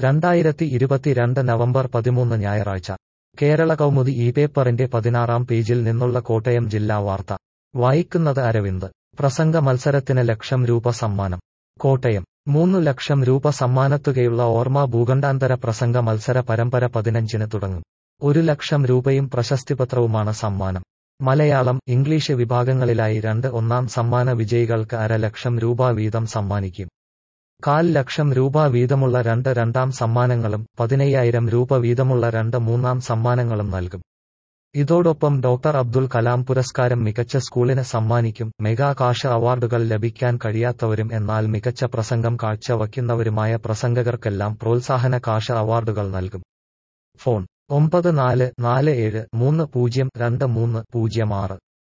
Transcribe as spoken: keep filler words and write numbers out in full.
രണ്ടായിരത്തി ഇരുപത്തിരണ്ട് നവംബർ പതിമൂന്ന് ഞായറാഴ്ച കേരള കൗമുദി ഈ പേപ്പറിന്റെ പതിനാറാം പേജിൽ നിന്നുള്ള കോട്ടയം ജില്ലാ വാർത്ത വായിക്കുന്നത് അരവിന്ദ്. പ്രസംഗ മത്സരത്തിന് ലക്ഷം രൂപ സമ്മാനം. കോട്ടയം. മൂന്നു ലക്ഷം രൂപ സമ്മാനത്തുകയുള്ള ഓർമ്മ ഭൂഖണ്ഡാന്തര പ്രസംഗ മത്സര പരമ്പര പതിനഞ്ചിന് തുടങ്ങും. ഒരു ലക്ഷം രൂപയും പ്രശസ്തിപത്രവുമാണ് സമ്മാനം. മലയാളം, ഇംഗ്ലീഷ് വിഭാഗങ്ങളിലായി രണ്ട് ഒന്നാം സമ്മാന വിജയികൾക്ക് അര ലക്ഷം രൂപ വീതം സമ്മാനിക്കും. കാൽ ലക്ഷം രൂപ വീതമുള്ള രണ്ട് രണ്ടാം സമ്മാനങ്ങളും പതിനയ്യായിരം രൂപ വീതമുള്ള രണ്ട് മൂന്നാം സമ്മാനങ്ങളും നൽകും. ഇതോടൊപ്പം ഡോക്ടർ അബ്ദുൽ കലാം പുരസ്കാരം മികച്ച സ്കൂളിന് സമ്മാനിക്കും. മെഗാ കാഷ് അവാർഡുകൾ ലഭിക്കാൻ കഴിയാത്തവരും എന്നാൽ മികച്ച പ്രസംഗം കാഴ്ചവയ്ക്കുന്നവരുമായ പ്രസംഗകർക്കെല്ലാം പ്രോത്സാഹന കാഷ് അവാർഡുകൾ നൽകും. ഫോൺ ഒമ്പത് നാല് നാല് ഏഴ് മൂന്ന് പൂജ്യം രണ്ട് മൂന്ന് പൂജ്യം ആറ്.